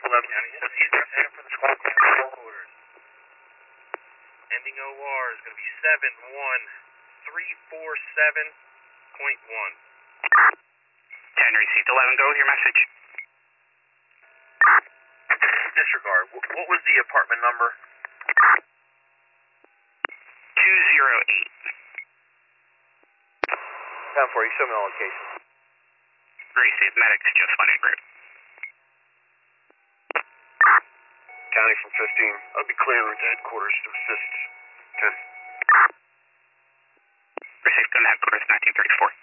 County, he's heading for the squad car headquarters. Ending OR is going to be 71347.1. 10 received. 11, go with your message. Disregard. What was the apartment number? 208. 10-4, you show me the location. Received. Medics just went en route. County from 15. I'll be clearing route to headquarters to assist. 10. Received. Gun headquarters 1934.